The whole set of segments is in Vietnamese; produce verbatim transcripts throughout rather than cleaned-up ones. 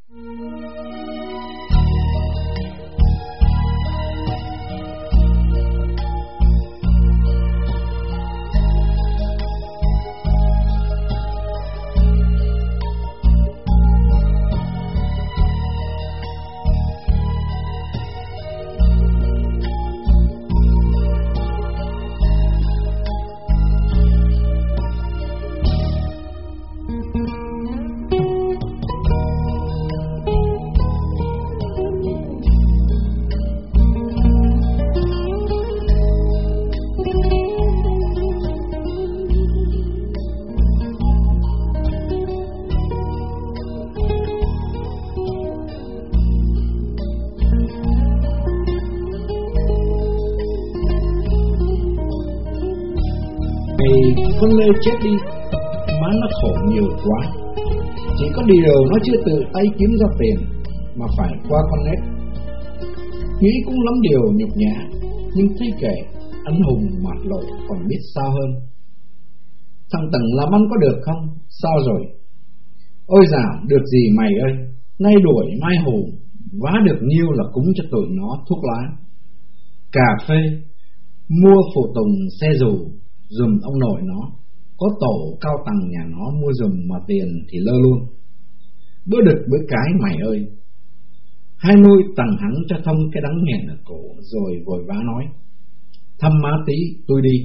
Con Lê chết đi, má nó khổ nhiều quá. Chỉ có điều nó chưa tự tay kiếm ra tiền, mà phải qua con nét. Nghĩ cũng lắm điều nhục nhã, nhưng thấy kệ anh hùng mặt lộ còn biết sao hơn. Thằng Tần làm ăn có được không? Sao rồi? Ôi dào, được gì mày ơi, nay đuổi mai hù, vá được nhiêu là cúng cho tụi nó thuốc lá, cà phê, mua phụ tùng xe dù dùm ông nội nó. Có tổ cao tầng nhà nó mua dùm mà tiền thì lơ luôn. Bữa đực bữa cái mày ơi. Hai nuôi tằng hắn cho thông cái đắng nghẹn ở cổ, rồi vội vã nói: thăm má tí, tôi đi.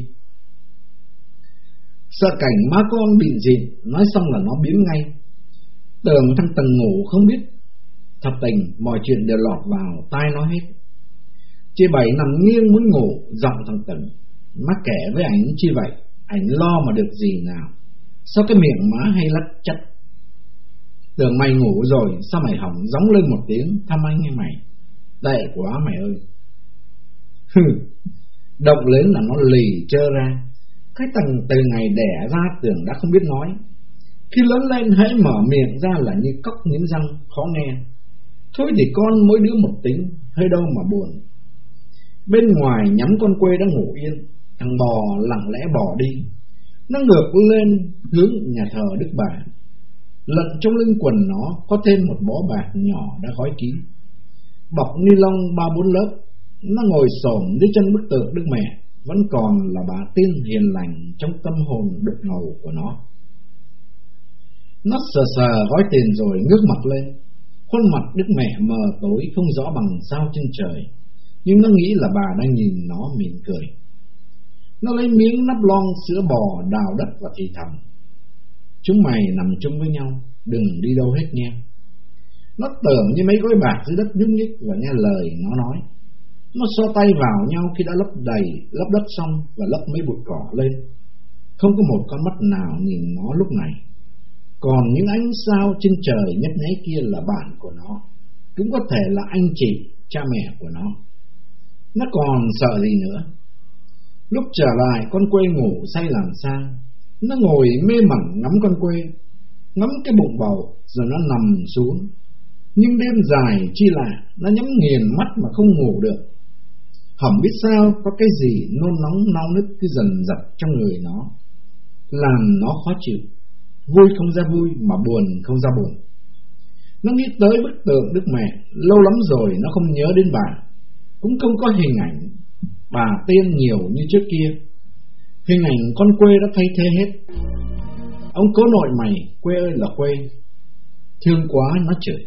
Sợ cảnh má con bị dịn, nói xong là nó biến ngay. Tưởng thằng Tần ngủ không biết. Thật tình mọi chuyện đều lọt vào tai nó hết. Chị Bảy nằm nghiêng muốn ngủ, giọng thằng Tần: má kể với ảnh chi vậy, ảnh lo mà được gì nào, sao cái miệng má hay lắc chất. Tưởng mày ngủ rồi, sao mày hỏng gióng lên một tiếng thăm anh hay mày? Tệ quá mày ơi. Hừ, động lên là nó lì trơ ra. Cái thằng từ ngày đẻ ra tưởng đã không biết nói, khi lớn lên hãy mở miệng ra là như cóc nghiến răng, khó nghe. Thôi thì con mỗi đứa một tính, hơi đâu mà buồn. Bên ngoài nhắm con quê đã ngủ yên, thằng bò lặng lẽ bỏ đi. Nó ngược lên hướng nhà thờ Đức Bà. Lận trong lưng quần nó có thêm một bó bạc nhỏ đã gói kín, bọc ni lông ba bốn lớp. Nó ngồi xổm dưới chân bức tượng Đức Mẹ, vẫn còn là bà tiên hiền lành trong tâm hồn đục ngầu của nó. Nó sờ sờ gói tiền rồi ngước mặt lên. Khuôn mặt Đức Mẹ mờ tối không rõ bằng sao trên trời, nhưng nó nghĩ là bà đang nhìn nó mỉm cười. Nó lấy miếng nắp lon sữa bò đào đất và thì thầm: chúng mày nằm chung với nhau, đừng đi đâu hết nha. Nó tưởng như mấy gói bạc dưới đất nhúc nhích và nghe lời nó nói. Nó so tay vào nhau khi đã lấp đầy lấp đất xong và lấp mấy bụi cỏ lên. Không có một con mắt nào nhìn nó lúc này. Còn những ánh sao trên trời nhấp nháy kia là bạn của nó, cũng có thể là anh chị, cha mẹ của nó. Nó còn sợ gì nữa. Lúc trở lại, con quê ngủ say làm sao. Nó ngồi mê mẩn ngắm con quê, ngắm cái bụng bầu, rồi nó nằm xuống. Nhưng đêm dài chi lạ, nó nhắm nghiền mắt mà không ngủ được. Hổng biết sao có cái gì nôn nóng nao nức cứ dần dập trong người nó, làm nó khó chịu. Vui không ra vui, mà buồn không ra buồn. Nó nghĩ tới bức tượng Đức Mẹ. Lâu lắm rồi nó không nhớ đến bà, cũng không có hình ảnh bà tiên nhiều như trước kia. Hình ảnh con quê đã thay thế hết. Ông cố nội mày, quê ơi là quê. Thương quá nó chửi.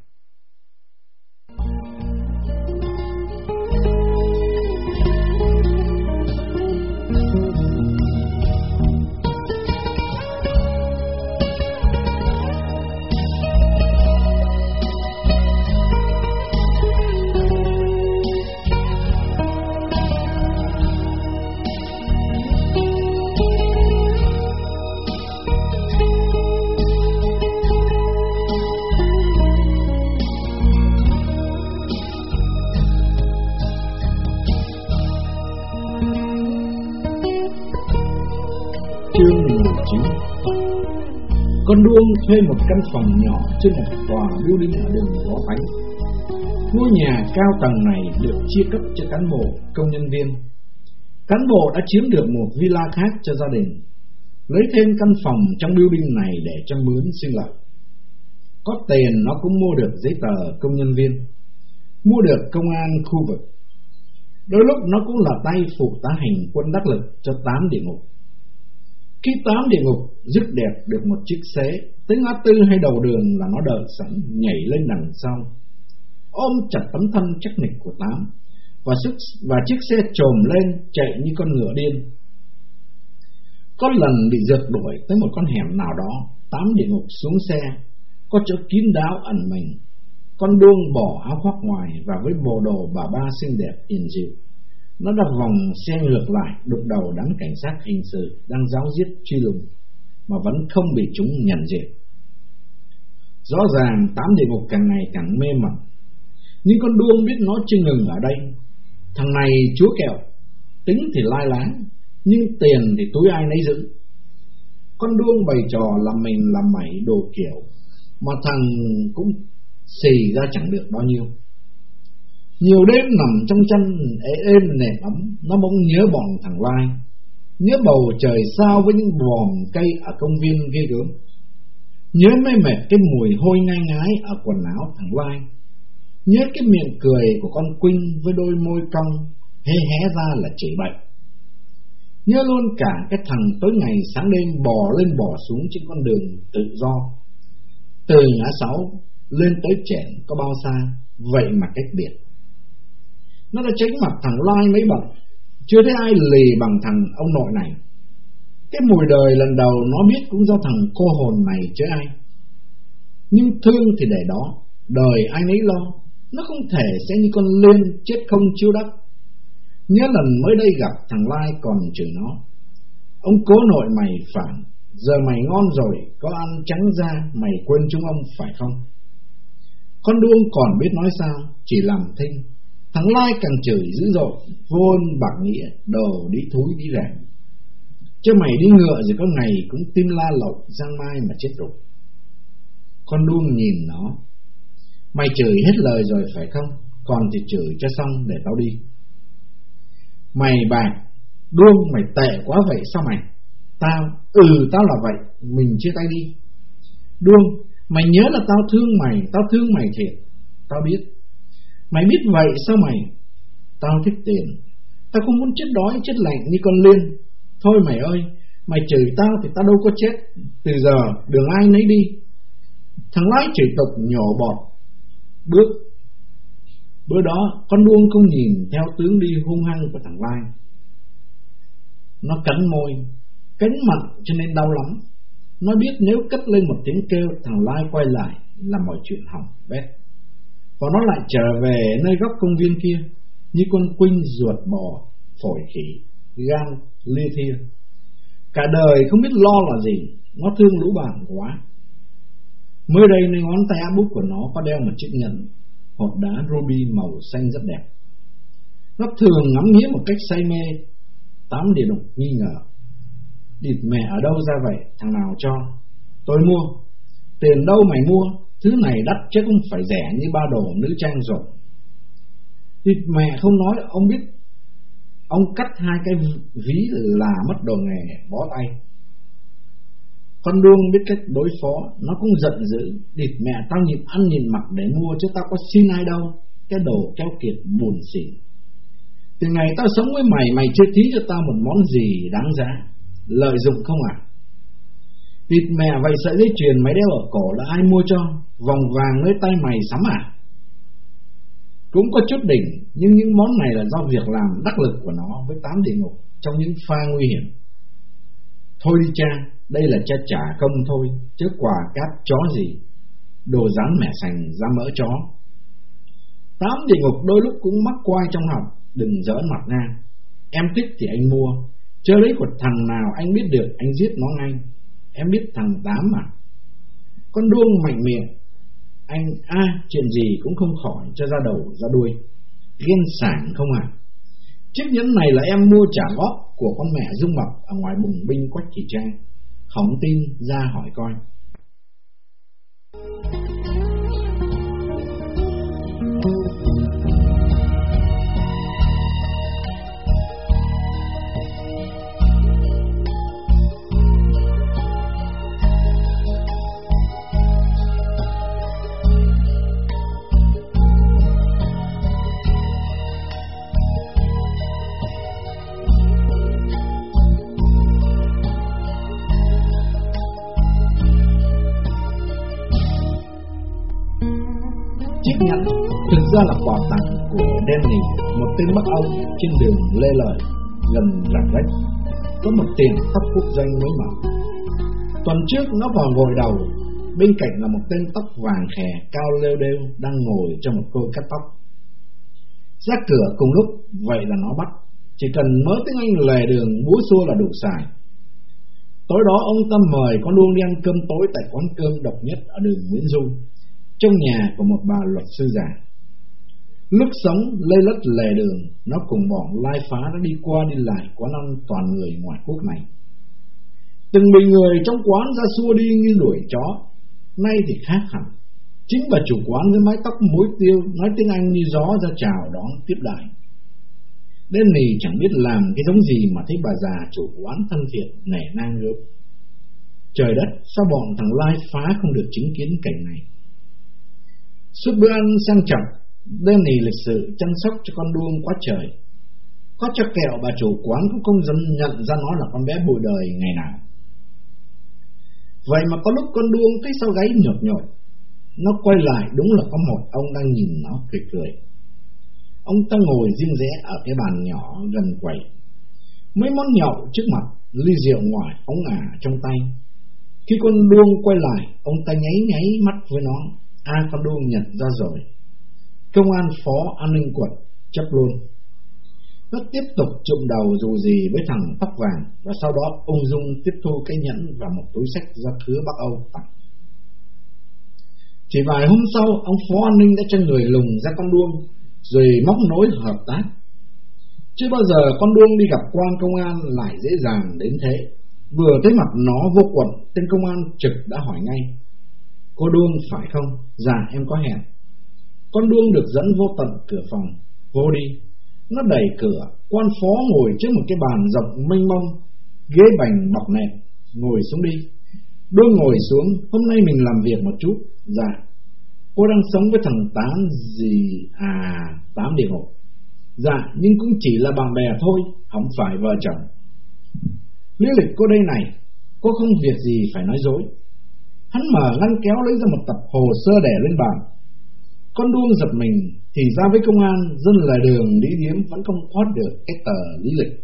Con Đuông thuê một căn phòng nhỏ trên một tòa building ở đường Võ Khánh. Ngôi nhà cao tầng này được chia cấp cho cán bộ, công nhân viên. Cán bộ đã chiếm được một villa khác cho gia đình, lấy thêm căn phòng trong building này để cho mướn sinh lợi. Có tiền nó cũng mua được giấy tờ công nhân viên, mua được công an khu vực. Đôi lúc nó cũng là tay phụ tá hành quân đắc lực cho tám địa ngục. Khi tám địa ngục dứt đẹp được một chiếc xế tới ngã tư hay đầu đường là nó đợi sẵn nhảy lên đằng sau, ôm chặt tấm thân chắc nịch của tám, và, sức, và chiếc xe trồm lên chạy như con ngựa điên. Có lần bị rượt đuổi tới một con hẻm nào đó, tám địa ngục xuống xe, có chỗ kín đáo ẩn mình. Con đuông bỏ áo khoác ngoài và với bộ đồ bà ba xinh đẹp hiền dịu, nó đập vòng xe ngược lại đục đầu đám cảnh sát hình sự đang giáo giết truy lùng, mà vẫn không bị chúng nhận diện. Rõ ràng tám địa ngục càng ngày càng mê mẩn, nhưng con đuông biết nó chưa ngừng ở đây. Thằng này chúa kẹo, tính thì lai láng, nhưng tiền thì túi ai nấy giữ. Con đuông bày trò làm mình làm mẩy đồ kiểu, mà thằng cũng xì ra chẳng được bao nhiêu. Nhiều đêm nằm trong chăn ê êm nệm ấm, nó bỗng nhớ bọn thằng Lai, nhớ bầu trời sao với những vòm cây ở công viên ghê gớm, nhớ mê mệt cái mùi hôi ngai ngái ở quần áo thằng Lai, nhớ cái miệng cười của con Quynh với đôi môi cong hé hé ra là chỉ bệnh, nhớ luôn cả cái thằng tối ngày sáng đêm bò lên bò xuống trên con đường tự do, từ ngã sáu lên tới Chẻn có bao xa, vậy mà cách biệt. Nó đã tránh mặt thằng Lai mấy bậc, chưa thấy ai lì bằng thằng ông nội này. Cái mùi đời lần đầu nó biết cũng do thằng cô hồn này chứ ai. Nhưng thương thì để đó, đời ai nấy lo, nó không thể sẽ như con Liên chết không chiếu đất. Nhớ lần mới đây gặp thằng Lai còn chửi nó: ông cố nội mày phản, giờ mày ngon rồi, có ăn trắng ra, mày quên chúng ông phải không? Con đuông còn biết nói sao, chỉ làm thinh. Thằng Lai càng chửi dữ dội, vô ơn bạc nghĩa, đồ đi thúi đi rẻ. Chứ mày đi ngựa rồi có ngày cũng tim la lộc giang mai mà chết rụt. Con đuông nhìn nó: mày chửi hết lời rồi phải không? Còn thì chửi cho xong để tao đi. Mày bạc, đuông mày tệ quá vậy sao mày? Tao, ừ tao là vậy, mình chia tay đi. Đuông, mày nhớ là tao thương mày, tao thương mày thiệt. Tao biết. Mày biết vậy sao mày? Tao thích tiền, tao không muốn chết đói chết lạnh như con Liên. Thôi mày ơi, mày chửi tao thì tao đâu có chết. Từ giờ đường ai nấy đi. Thằng Lái chửi tục nhổ bọt bước. Bữa đó con đuông không nhìn theo tướng đi hung hăng của thằng Lai. Nó cắn môi, cắn mặt cho nên đau lắm. Nó biết nếu cất lên một tiếng kêu, thằng Lai quay lại là mọi chuyện hỏng bét. Và nó lại trở về nơi góc công viên kia, như con Quynh ruột bò, phổi khỉ, gan lia thia. Cả đời không biết lo là gì, nó thương lũ bạn quá. Mới đây nơi ngón tay áp út của nó có đeo một chiếc nhẫn hột đá ruby màu xanh rất đẹp. Nó thường ngắm nghía một cách say mê. Tám địa đục nghi ngờ: địt mẹ ở đâu ra vậy, thằng nào cho? Tôi mua. Tiền đâu mày mua? Thứ này đắt chứ không phải rẻ như ba đồ nữ trang rồi. Địt mẹ không nói, ông biết ông cắt hai cái ví là mất đồ nghề bó tay. Con đuông biết cách đối phó, nó cũng giận dữ: địt mẹ, tao nhịn ăn nhịn mặc để mua chứ tao có xin ai đâu. Cái đồ keo kiệt buồn xỉn. Từ ngày tao sống với mày, mày chưa thí cho tao một món gì đáng giá. Lợi dụng không à? Địt mẹ, vậy sợi dây chuyền mày đeo ở cổ là ai mua cho? Vòng vàng nơi tay mày sắm à? Cũng có chút đỉnh, nhưng những món này là do việc làm đắc lực của nó với tám địa ngục trong những pha nguy hiểm. Thôi đi cha, đây là cha trả công thôi, chứ quà cáp chó gì. Đồ rán mẻ sành ra mỡ chó. Tám địa ngục đôi lúc cũng mắc quai trong học. Đừng giỡn mặt nha. Em thích thì anh mua, chơi lấy của thằng nào anh biết được anh giết nó ngay. Em biết thằng Tám mà. Con đuông mạnh miệng: anh a à, chuyện gì cũng không khỏi cho ra đầu ra đuôi. Ghen sảng không à? Chiếc nhẫn này là em mua trả góp của con mẹ Dung Mập ở ngoài bùng binh Quách Thị Trang. Không tin ra hỏi coi. Chiếc nhẫn thực ra là quà tặng của Danny, một tên Bắc Âu trên đường Lê Lợi gần Rạch Rách, có một tiệm tóc quốc doanh mới mở. Tuần trước nó vào ngồi đầu, bên cạnh là một tên tóc vàng khè cao lêu đêu đang ngồi trong một cô cắt tóc. Ra cửa cùng lúc, vậy là nó bắt, chỉ cần mớ tiếng Anh lề đường búa xua là đủ xài. Tối đó ông ta mời con Luông đi ăn cơm tối tại quán cơm độc nhất ở đường Nguyễn Du, trong nhà của một bà luật sư già. Lúc sống lây lất lề đường, nó cùng bọn lai phá đã đi qua đi lại quán ăn toàn người ngoại quốc này. Từng bị người trong quán ra xua đi như đuổi chó. Nay thì khác hẳn, chính bà chủ quán với mái tóc mối tiêu nói tiếng Anh như gió ra chào đón tiếp đãi. Danny chẳng biết làm cái giống gì mà thấy bà già chủ quán thân thiện nể nang gớm. Trời đất, sao bọn thằng lai phá không được chứng kiến cảnh này? Suốt bữa ăn sang trọng, Danny lịch sự chăm sóc cho con Đuông quá trời. Có cho kẹo bà chủ quán cũng không dám nhận ra nó là con bé bụi đời ngày nào. Vậy mà có lúc con Đuông thấy sau gáy nhột nhột, nó quay lại đúng là có một ông đang nhìn nó cười cười. Ông ta ngồi riêng rẽ ở cái bàn nhỏ gần quầy, mấy món nhậu trước mặt, ly rượu ngoài ống ả trong tay. Khi con Đuông quay lại, ông ta nháy nháy mắt với nó. À, con Đuông nhận ra rồi, công an phó an ninh quận chấp luôn. Nó tiếp tục trụm đầu dù gì với thằng tóc vàng, và sau đó ung dung tiếp thu cái nhẫn và một túi sách do khứa Bắc Âu tặng. Chỉ vài hôm sau, ông phó an ninh đã cho người lùng ra con Đuông, rồi móc nối hợp tác. Chưa bao giờ con Đuông đi gặp quan công an lại dễ dàng đến thế. Vừa thấy mặt nó vô quận, tên công an trực đã hỏi ngay: "Cô Đuông phải không?" "Dạ, em có hẹn." Con Đuông được dẫn vô tận cửa phòng. "Vô đi." Nó đẩy cửa, quan phó ngồi trước một cái bàn rộng mênh mông, ghế bành bọc nệm. "Ngồi xuống đi." Đuông ngồi xuống. "Hôm nay mình làm việc một chút." "Dạ." "Cô đang sống với thằng Tám gì?" "À, Tám địa ngục." "Dạ, nhưng cũng chỉ là bạn bè thôi, không phải vợ chồng." "Lý lịch cô đây này, cô không việc gì phải nói dối." Hắn mở ngăn kéo lấy ra một tập hồ sơ đẻ lên bàn. Con Đuông giật mình, thì ra với công an, dân lề đường lý điếm vẫn không thoát được cái tờ lý lịch.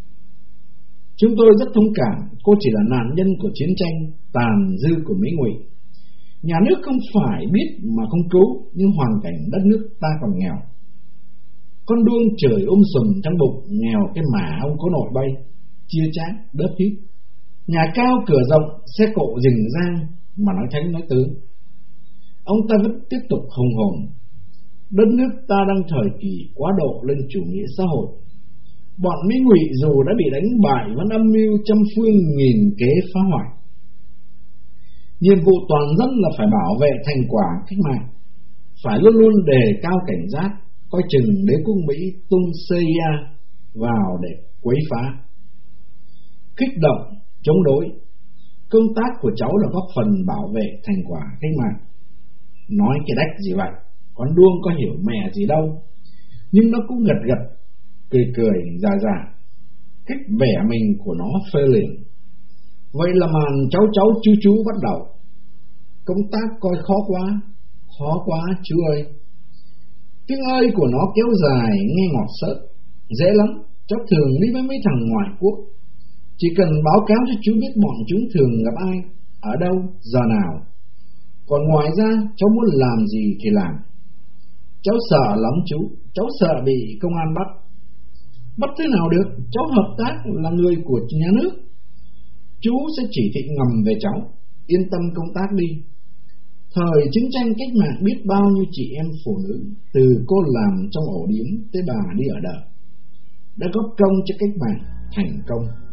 "Chúng tôi rất thông cảm, cô chỉ là nạn nhân của chiến tranh tàn dư của Mỹ Ngụy. Nhà nước không phải biết mà không cứu, nhưng hoàn cảnh đất nước ta còn nghèo." Con Đuông trời um sùm trong bụng, nghèo cái mà ông có nội bay, chia chác, đớp hít. Nhà cao cửa rộng, xe cộ rình rang, mà nói thánh nói tướng. Ông ta vẫn tiếp tục hùng hồn: "Đất nước ta đang thời kỳ quá độ lên chủ nghĩa xã hội. Bọn Mỹ Ngụy dù đã bị đánh bại vẫn âm mưu trăm phương nghìn kế phá hoại. Nhiệm vụ toàn dân là phải bảo vệ thành quả cách mạng, phải luôn luôn đề cao cảnh giác, coi chừng đế quốc Mỹ tung xê i a vào để quấy phá, kích động, chống đối. Công tác của cháu là góp phần bảo vệ thành quả cách mạng." Nói cái đách gì vậy? Con Đuông có hiểu mẹ gì đâu, nhưng nó cũng gật gật, cười cười già già. Cách bẻ mình của nó phê liền. Vậy là màn cháu cháu chú chú bắt đầu. "Công tác coi khó quá." "Khó quá chú ơi." Tiếng ơi của nó kéo dài nghe ngọt sớt. "Dễ lắm, cháu thường đi với mấy thằng ngoại quốc. Chỉ cần báo cáo cho chú biết bọn chúng thường gặp ai, ở đâu, giờ nào. Còn ngoài ra cháu muốn làm gì thì làm. Cháu sợ lắm chú, cháu sợ bị công an bắt." "Bắt thế nào được, cháu hợp tác là người của nhà nước. Chú sẽ chỉ thị ngầm về cháu, yên tâm công tác đi. Thời chiến tranh cách mạng biết bao nhiêu chị em phụ nữ, từ cô làm trong ổ điếm tới bà đi ở đợ, đã góp công cho cách mạng thành công.